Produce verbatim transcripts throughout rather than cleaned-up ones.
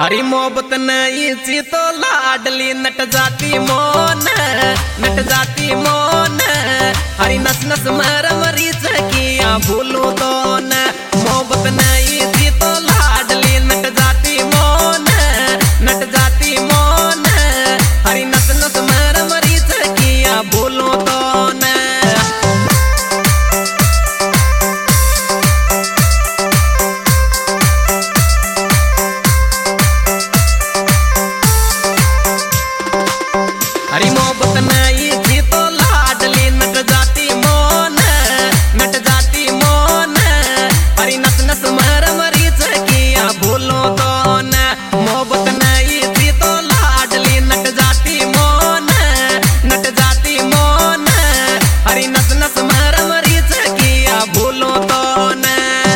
हरी मोहब्बत नहीं सी तो लाडली नट जाती मोन नट जाती मोन हरी नस नस मर मरी चकिया भूलू तो न मोहब्बत नहीं सी तो लाडली नट जाती मोन नट जाती मोन हरी नस नस मर मरी चकिया भूलू तो न हरी मोहब्बत नहीं थी तो लाडली नट जाती मोन नट जाती मोन हरी नस नस मर मरी चकिया भूलो तो न मोहब्बत नहीं थी तो लाडली नट जाती मोन नट जाती मोन हरी नस नस मर मरी चकिया भूलो तो न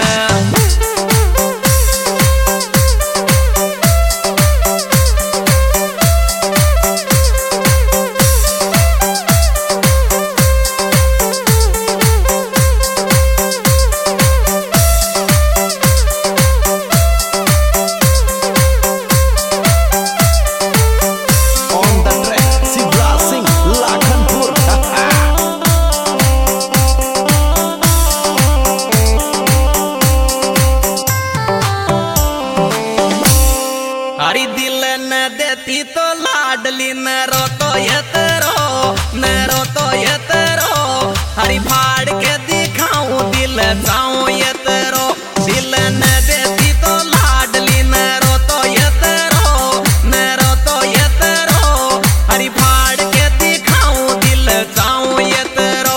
हरी दिल न देती तो लाडली न रो तो ये तेरो न रो तो ये तेरो हरी फाड़ के दिखाऊं दिल जाऊं ये तेरो दिल न देती तो लाडली न रो तो ये तेरो न रो तो ये तेरो हरी फाड़ के दिखाऊं दिल जाऊं ये तेरो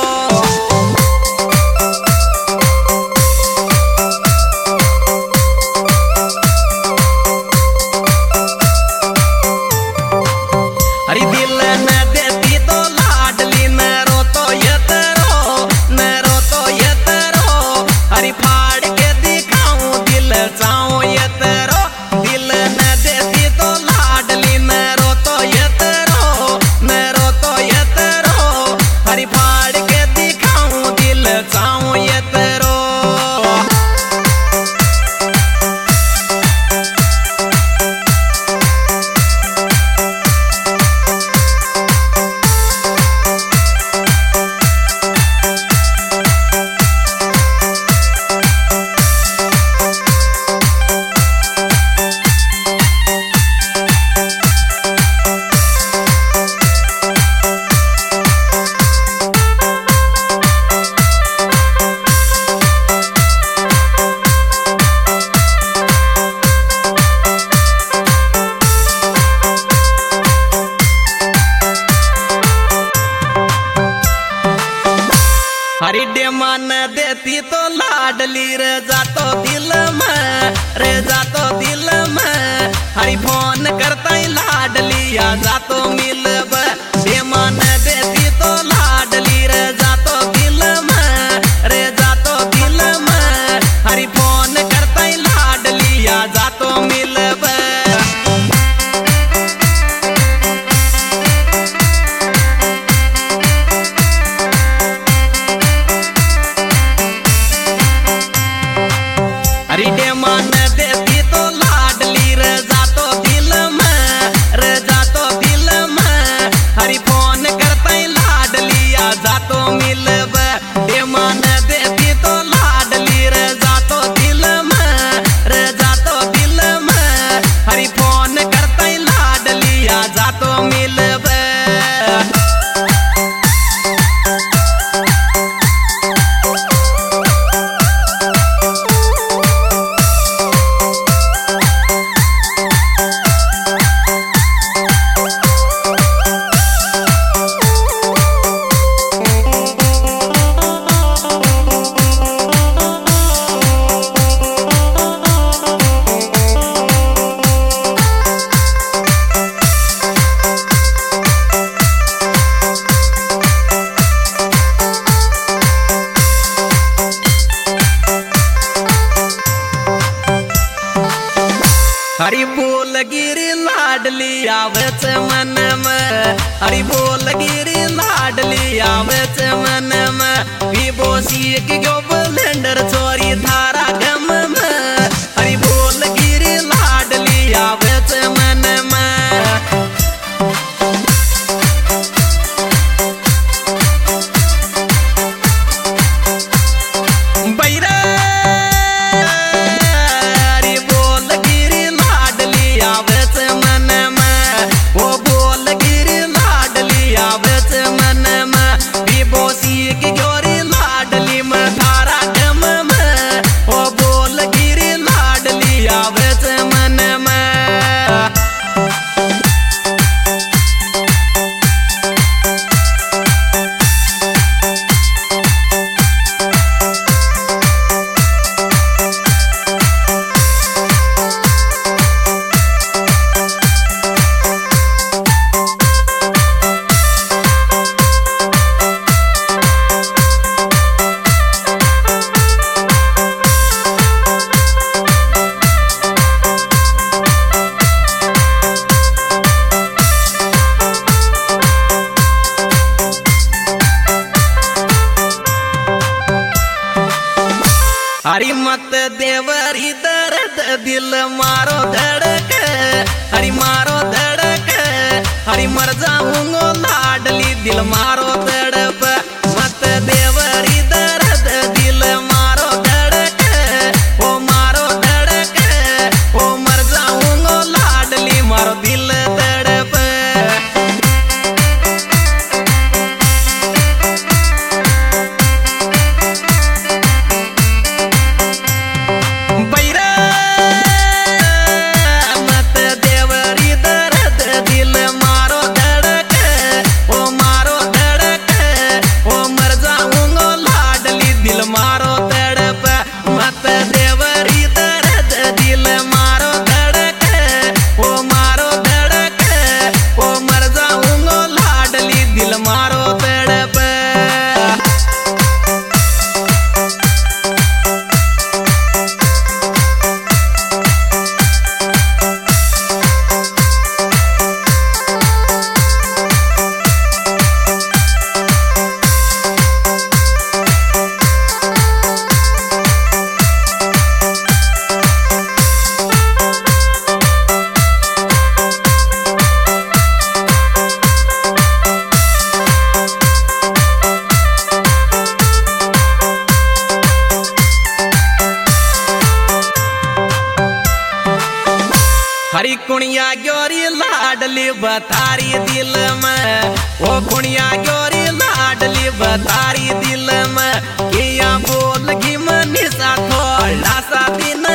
हरी दिल न देती तो लाडली न रो तो ये तेरो न रो तो ये तेरो हरी फाड़ के दिखाऊं दिल जाऊं ये तेरो दिल न देती तो लाडली न रो तो ये तेरो न रो तो ये तेरो हरी फाड़ के दिखाऊं दिल जाऊं ये तेरो हरी डेमा न देती तो लाडली रे जातो दिल में रे जातो दिल में हरी फोन करता ही लाडली आ जातो मिलब डेमा न देती तो लाडली रे जातो दिल में रे जातो दिल में हरी फोन करता ही लाडली आ जातो मिलब हरी डेमा न देती तो लाडली रे जातो दिल में रे जातो दिल में हरी फोन करता ही लाडली आ जातो मिलब डेमा न देती तो लाडली रे जातो दिल में रे जातो दिल में हरी फोन करता ही लाडली आ जातो मिलब हरी बोल गिरी लाडली आवच मन में हरी बोल गिरी लाडली आवच मन में विभो सीख गो ब्लेंडर चोरी धारा गम में हरी बोल गिरी लाडली आवच आवेच मन में। बैरा रे बोल गिरी लाडली आवेच मन में, वो बोल गिरी लाडली आवेच मन में। विभोसी की गोरी लाडली में थारा गम में, वो बोल गिरी लाडली आवेच मन में। हरी मत देवरी दर्द दिल मारो धड़क, हरी मारो धड़क, हरी मर जाऊंगो लाडली दिल मारो तड़प। मत देवरी दर्द दिल मारो धड़क, ओ मारो धड़क, ओ मर जाऊंगो लाडली मारो दिल तड़प। हरी कुणिया गोरी लाडली बतारी दिल में, ओ कुणिया गोरी लाडली बतारी दिल में। किया बोल की मनीषा थोड़ा सा दिन